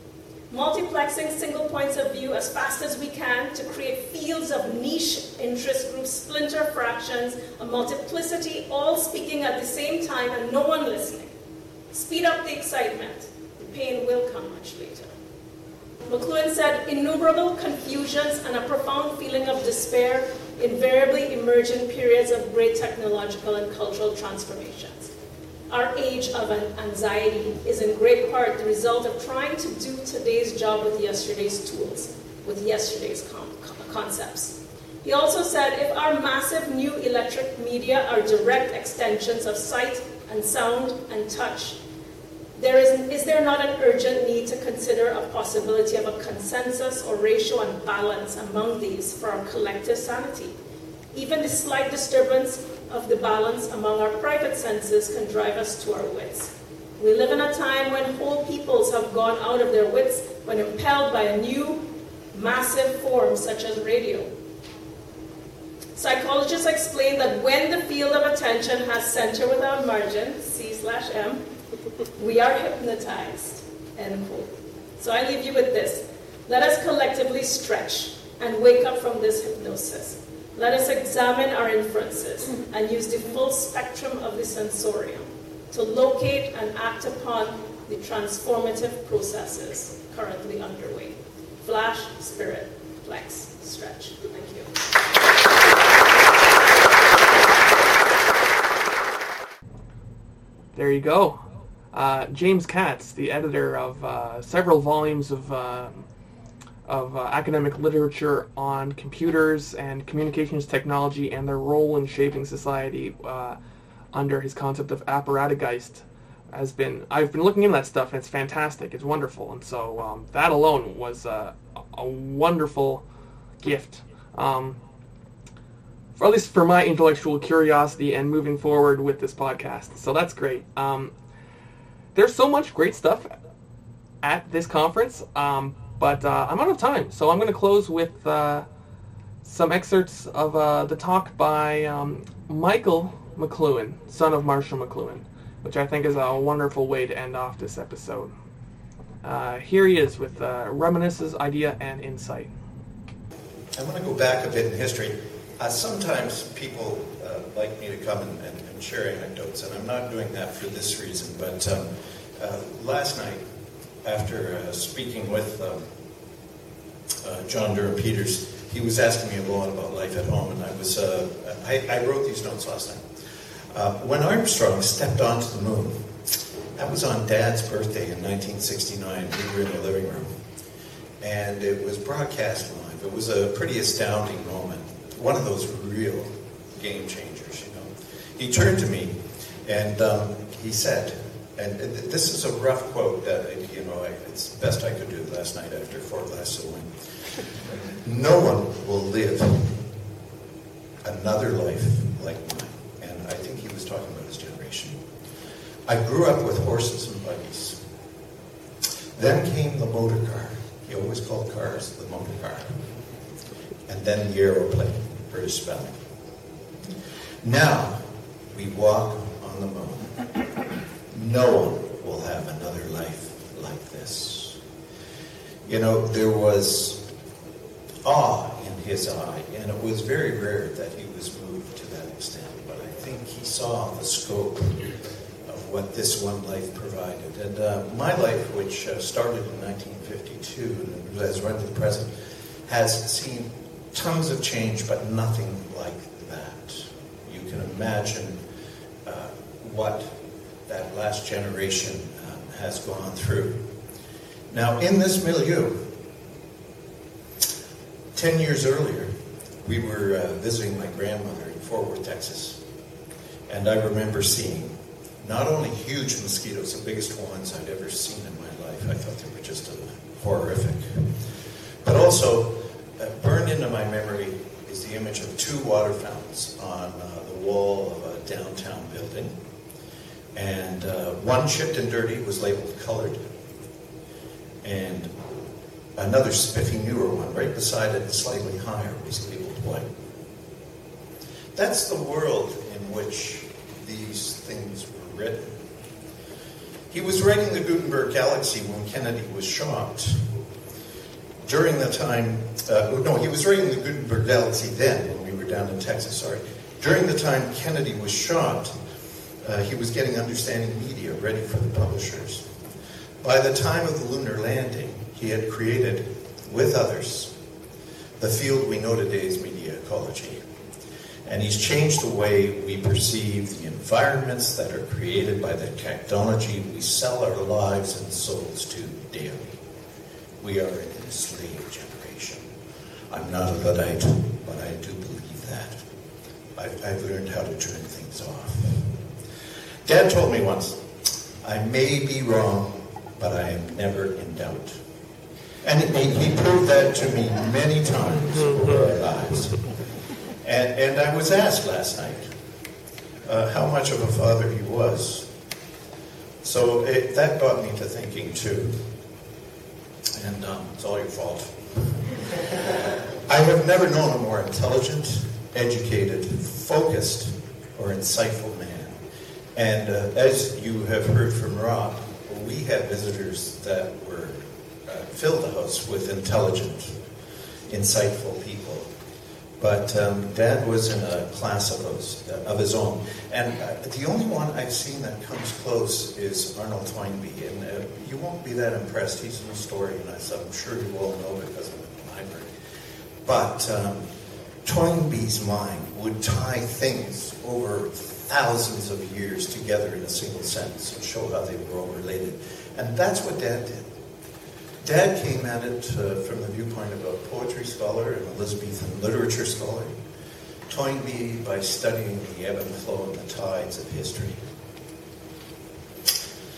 Multiplexing single points of view as fast as we can to create fields of niche interest groups, splinter fractions, a multiplicity, all speaking at the same time and no one listening. Speed up the excitement. The pain will come much later. McLuhan said, innumerable confusions and a profound feeling of despair invariably emerge in periods of great technological and cultural transformations. Our age of anxiety is in great part the result of trying to do today's job with yesterday's tools, with yesterday's con concepts. He also said, if our massive new electric media are direct extensions of sight and sound and touch, There is, is there not an urgent need to consider a possibility of a consensus or ratio and balance among these for our collective sanity? Even the slight disturbance of the balance among our private senses can drive us to our wits. We live in a time when whole peoples have gone out of their wits when impelled by a new, massive form such as radio. Psychologists explain that when the field of attention has center without margin, C slash M, we are hypnotized, end quote. So I leave you with this. Let us collectively stretch and wake up from this hypnosis. Let us examine our inferences and use the full spectrum of the sensorium to locate and act upon the transformative processes currently underway. Flash, spirit, flex, stretch. Thank you. There you go. Uh, James Katz, the editor of uh, several volumes of uh, of uh, academic literature on computers and communications technology and their role in shaping society uh, under his concept of Apparatugeist, has been, I've been looking into that stuff, and it's fantastic. It's wonderful. And so um, that alone was uh, a wonderful gift. Um, for, at least for my intellectual curiosity and moving forward with this podcast. So that's great. Um, there's so much great stuff at this conference, um, but uh, I'm out of time. So I'm going to close with uh, some excerpts of uh, the talk by um, Michael McLuhan, son of Marshall McLuhan, which I think is a wonderful way to end off this episode. Uh, here he is with uh, reminiscences, idea, and insight. I want to go back a bit in history. Uh, sometimes people uh, like me to come and, and, and share anecdotes, and I'm not doing that for this reason, but um, uh, last night, after uh, speaking with um, uh, John Durham Peters, he was asking me a lot about life at home, and I was uh, I, I wrote these notes last night. Uh, when Armstrong stepped onto the moon, that was on Dad's birthday in nineteen sixty-nine. We were in the living room, and it was broadcast live. It was a pretty astounding moment, one of those real game changers, you know. He turned to me, and um, he said, and this is a rough quote that, you know, I, it's the best I could do last night after four glasses of wine. No one will live another life like mine. And I think he was talking about his generation. I grew up with horses and buggies. Then came the motor car. He always called cars the motor car. And then the aeroplane, British spelling. Now we walk on the moon. No one will have another life like this. You know, there was awe in his eye, and it was very rare that he was moved to that extent, but I think he saw the scope of what this one life provided. And uh, my life, which uh, started in nineteen fifty-two and has run to the present, has seen tons of change, but nothing like that. You can imagine uh, what that last generation um, has gone through. Now, in this milieu, ten years earlier, we were uh, visiting my grandmother in Fort Worth, Texas, and I remember seeing not only huge mosquitoes, the biggest ones I'd ever seen in my life. I thought they were just uh, horrific. But also, uh, burned into my memory is the image of two water fountains on uh, the wall of a downtown building. And uh, one chipped and dirty was labeled colored. And another spiffy newer one, right beside it, slightly higher, was labeled white. That's the world in which these things were written. He was writing the Gutenberg Galaxy when Kennedy was shot. During the time, uh, no, he was writing the Gutenberg Galaxy then, when we were down in Texas, sorry. During the time Kennedy was shot, uh, he was getting Understanding Media ready for the publishers. By the time of the lunar landing, he had created, with others, the field we know today as media ecology. And he's changed the way we perceive the environments that are created by the technology we sell our lives and souls to daily. We are an enslaved generation. I'm not a Luddite, but I do believe that. I've, I've learned how to turn things off. Dad told me once, I may be wrong, but I am never in doubt. And he, he proved that to me many times over our lives. And, and I was asked last night uh, how much of a father he was. So it, that got me to thinking too. And um, it's all your fault. I have never known a more intelligent, educated, focused, or insightful man. And uh, as you have heard from Rob, we had visitors that were uh, filled the house with intelligent, insightful people. But um, Dad was in a class of, those, uh, of his own. And uh, the only one I've seen that comes close is Arnold Toynbee. And uh, you won't be that impressed. He's an historian, as I'm sure you all know because of the library. But um, Toynbee's mind would tie things over thousands of years together in a single sentence and show how they were all related. And that's what Dad did. Dad came at it uh, from the viewpoint of a poetry scholar and Elizabethan literature scholar. Toynbee by studying the ebb and flow and the tides of history.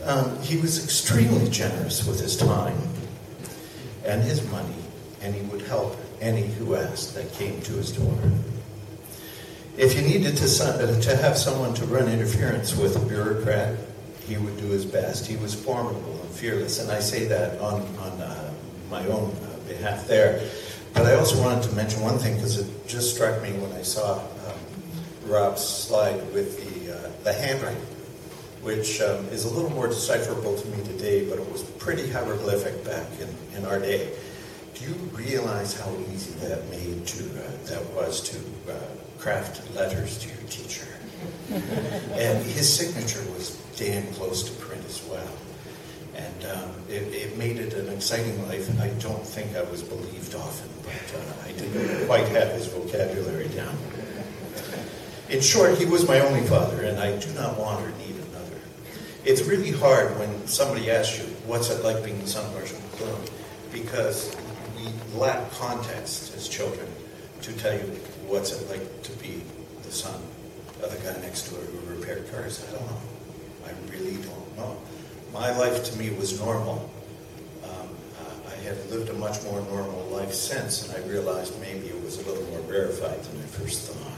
Um, he was extremely generous with his time and his money, and he would help any who asked that came to his door. If you needed to, uh, to have someone to run interference with a bureaucrat, he would do his best. He was formidable and fearless, and I say that on, on uh, my own uh, behalf there. But I also wanted to mention one thing, because it just struck me when I saw um, Rob's slide with the, uh, the handwriting, which um, is a little more decipherable to me today, but it was pretty hieroglyphic back in, in our day. Do you realize how easy that made to uh, that was to uh, craft letters to your teacher? And his signature was damn close to print as well. And um, it, it made it an exciting life. I don't think I was believed often, but uh, I didn't quite have his vocabulary down. In short, he was my only father, and I do not want or need another. It's really hard when somebody asks you, what's it like being the son of Marshall McLuhan? Because we lack context as children to tell you what's it like to be the son of the guy next door who repaired cars. I don't know. I really don't know. My life to me was normal. Um, uh, I have lived a much more normal life since, and I realized maybe it was a little more rarefied than I first thought.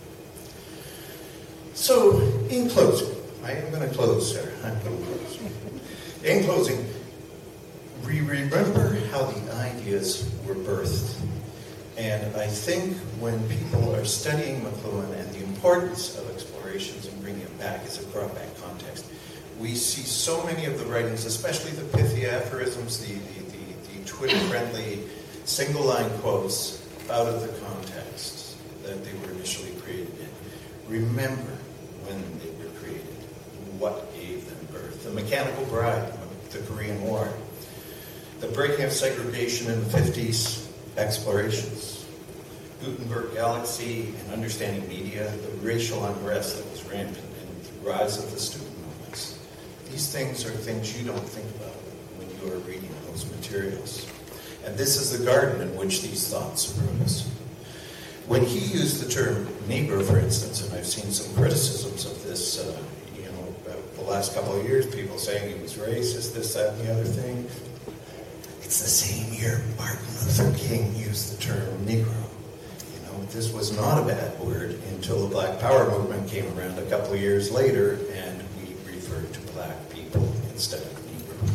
So, in closing, I am going to close, sir. I'm going to close. In closing, we remember how the ideas were birthed. And I think when people are studying McLuhan and the importance of explorations and bringing it back as a brought back context, we see so many of the writings, especially the pithy aphorisms, the, the, the, the Twitter-friendly single-line quotes out of the context that they were initially created in. Remember when they were created, what gave them birth. The Mechanical Bride, the Korean War, the breaking of segregation in the fifties, explorations, Gutenberg Galaxy and understanding media, the racial unrest that was rampant, and the rise of the student movements. These things are things you don't think about when you are reading those materials. And this is the garden in which these thoughts arose. When he used the term Negro, for instance, and I've seen some criticisms of this, uh, you know, the last couple of years, people saying he was racist, this, that, and the other thing. It's the same year Martin Luther King used the term Negro. You know, this was not a bad word until the Black Power movement came around a couple of years later, and we referred to black people instead of Negro.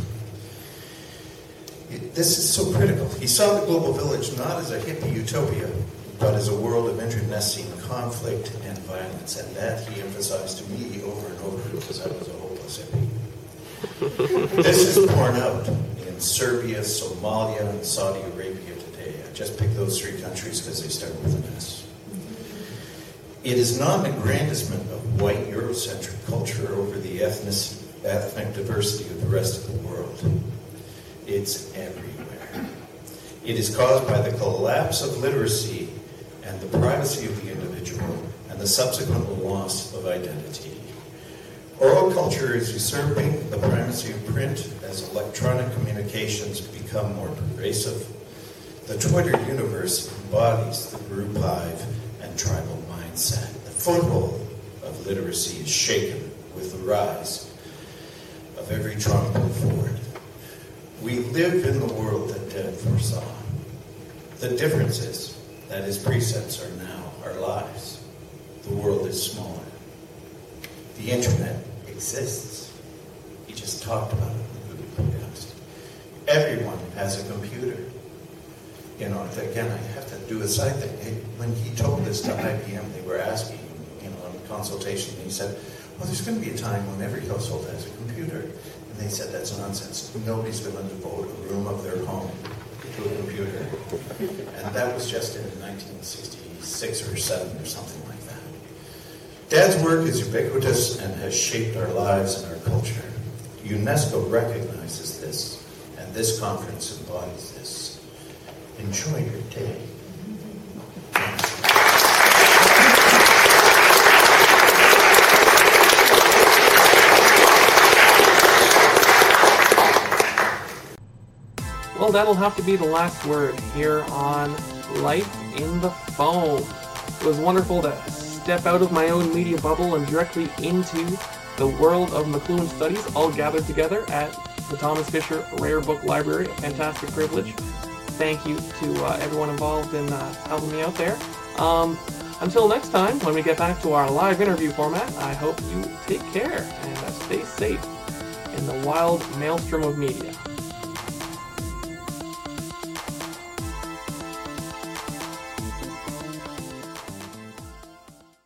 It, this is so critical. He saw the global village not as a hippie utopia, but as a world of internecine conflict and violence, and that he emphasized to me over and over because I was a hopeless hippie. This is borne out in Serbia, Somalia, and Saudi Arabia today. I just picked those three countries because they start with an S. It is not an aggrandizement of white Eurocentric culture over the ethnic, ethnic diversity of the rest of the world. It's everywhere. It is caused by the collapse of literacy and the privacy of the individual and the subsequent loss of identity. Oral culture is usurping the primacy of print as electronic communications become more pervasive. The Twitter universe embodies the group hive and tribal mindset. The foothold of literacy is shaken with the rise of every Trump forward. We live in the world that Ted foresaw. The difference is that his precepts are now our lives. The world is smaller. The internet exists. He just talked about it in the Google podcast. Everyone has a computer. You know, again, I have to do a side thing. When he told this to I B M, they were asking, you know, in consultation, and he said, well, there's going to be a time when every household has a computer. And they said, that's nonsense. Nobody's going to devote a room of their home to a computer. And that was just in nineteen sixty-six or seven or something like that. Dad's work is ubiquitous and has shaped our lives and our culture. UNESCO recognizes this, and this conference embodies this. Enjoy your day. Well, that'll have to be the last word here on Life in the Foam. It was wonderful to step out of my own media bubble and directly into the world of McLuhan studies all gathered together at the Thomas Fisher Rare Book Library. A fantastic privilege. Thank you to uh, everyone involved in uh, helping me out there. Um, until next time, when we get back to our live interview format, I hope you take care and uh, stay safe in the wild maelstrom of media.